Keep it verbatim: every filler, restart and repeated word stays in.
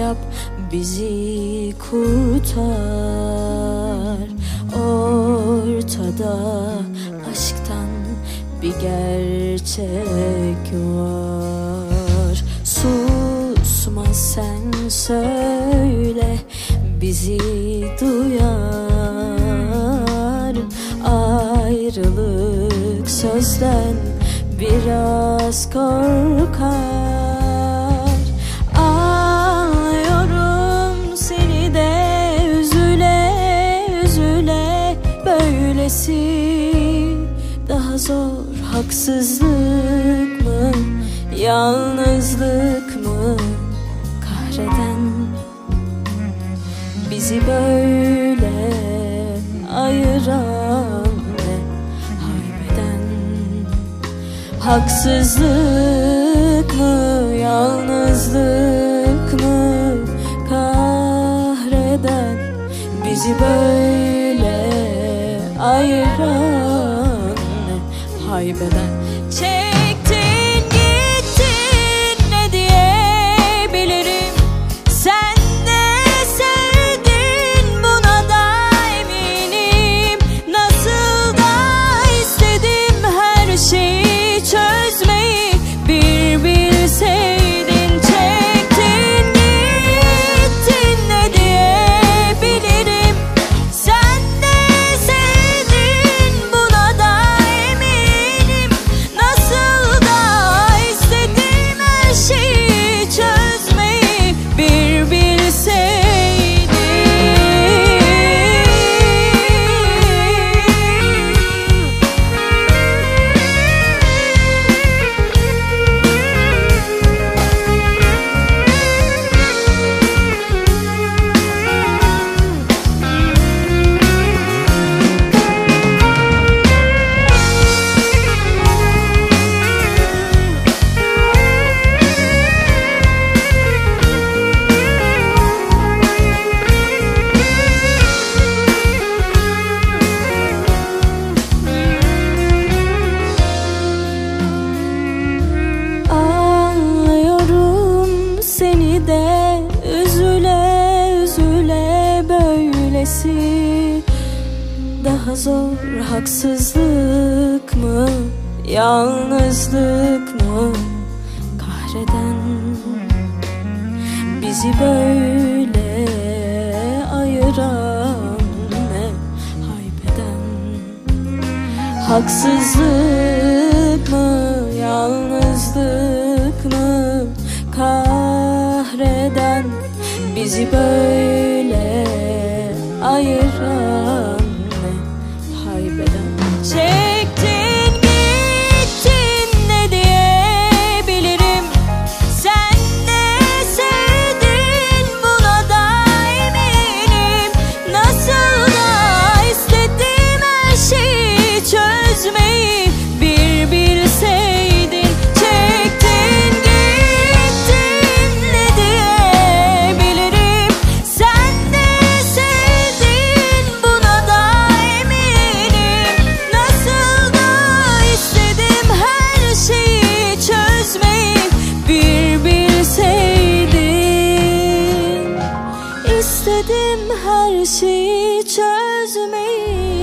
yap, bizi kurtar. Ortada aşktan bir gerçek var. Susma sen, söyle, bizi duyar. Ayrılık sözden biraz korkar. Ağlıyorum seni de üzüle üzüle, böylesi daha zor. Haksızlık mı, yalnızlık mı kahreden, bizi böyle ayıran ve haybeden? Haksızlık mı, yalnızlık mı kahreden, bizi böyle ayıran ve haybeden? Çektin gittin, ne diyebilirim? Sen de sevdin, buna da eminim. Nasıl da istedim her şeyi çözmeyi, bir bilseydin. Çektin gittin, ne diyebilirim? Sen de sevdin, buna da eminim. Nasıl da istedim her şeyi çözmeyi, bir bilseydin. Ağlıyorum seni de üzüle üzüle, böylesi daha zor. Haksızlık mı, yalnızlık mı kahreden, bizi böyle ayıran ve haybeden? Haksızlık mı, yalnızlık mı kahreden, bizi böyle ayıran ve haybeden? Çektin gittin, ne diyebilirim? Sen de sevdin, buna da eminim. Nasıl da istedim her şeyi çözmeyi, bir bilseydin. Çektin gittin, ne diyebilirim? Sen de sevdin, buna da eminim. Nasıl da istedim her şeyi çözmeyi, bir bilseydin. İstedim her şeyi çözmeyi,